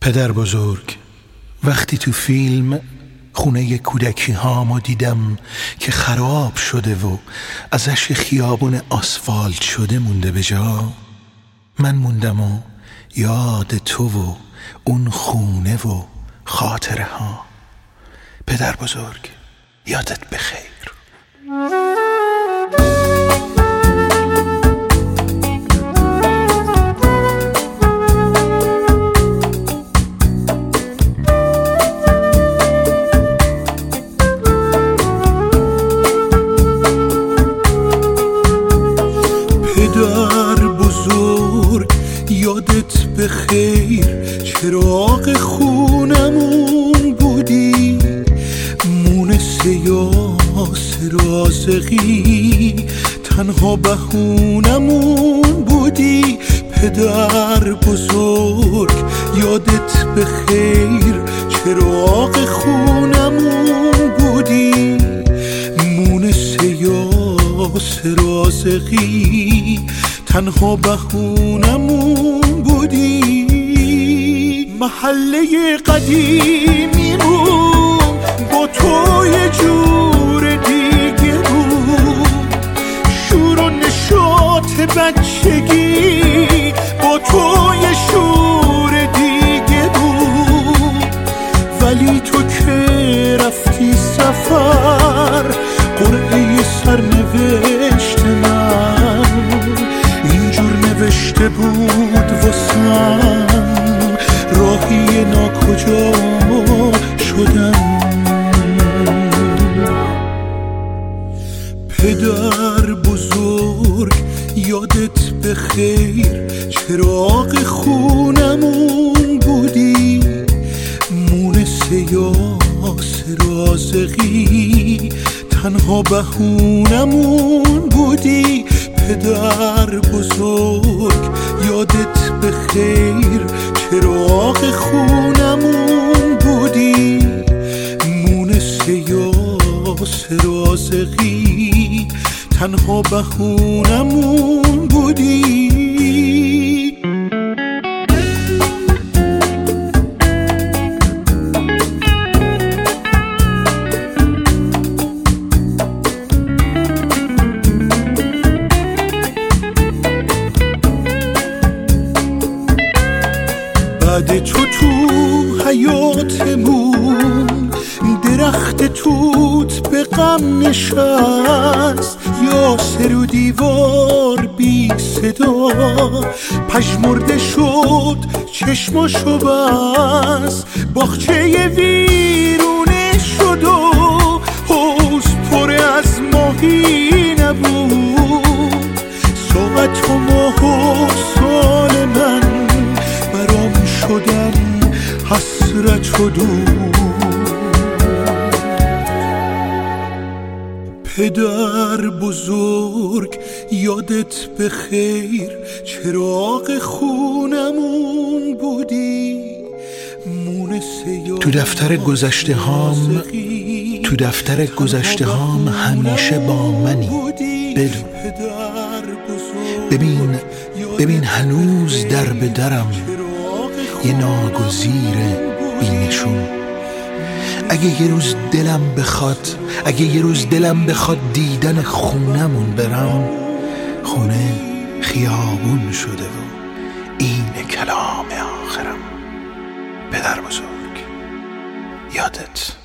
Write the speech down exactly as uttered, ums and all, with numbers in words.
پدر بزرگ، وقتی تو فیلم خونه کودکی هامو دیدم که خراب شده و ازش خیابون آسفالت شده مونده به جا، من موندم و یاد تو و اون خونه و خاطره ها. پدر بزرگ، یادت بخیر. پدر بزرگ، یادت بخیر، چراغ خونمون بودی، مونس یاس رازقی، تنها بهونمون بودی. پدر بزرگ، یادت بخیر، چراغ خونمون بودی، مونس یاس رازقی، تنها بهونمون بودی. محله قدیمیمون با تو یه جور دیگه بود، شور و نشاط بچگی با تو یه شور دیگه بود. ولی تو که رفتی سفر، قرعه سرنوشت من اینجور نوشته بود واسم، راهی ناکجا شدم. پدر بزرگ، یادت بخیر، چراغ خونمون بودی، مونس یاس رازقی، تنها بهونمون بودی. پدر بزرگ، یادت بخیر، چراغ خونمون بودی، مونس یاس رازقی، تنها بهونمون بودی. بعد تو تو حیاتمون درخت توت به غم نشست، یاسر و دیوار بی صدا پژمرده شد، چشماشو بست، باغچه ویرونه شد و حوض پر از ماهی نبود. ساعت و ماه و سال من برام شدن حسرت و دود. پدر بزرگ، یادت بخیر، چراغ خونمون بودی، مونس تو دفتر گذشته هام تو دفتر گذشته هام همیشه با منی. بدون ببین ببین هنوز در به درم یه ناگزیر بینشون. اگه یه روز دلم بخواد اگه یه روز دلم بخواد دیدن خونمون برم، خونه خیابون شده و این کلام آخرم. پدر بزرگ، یادت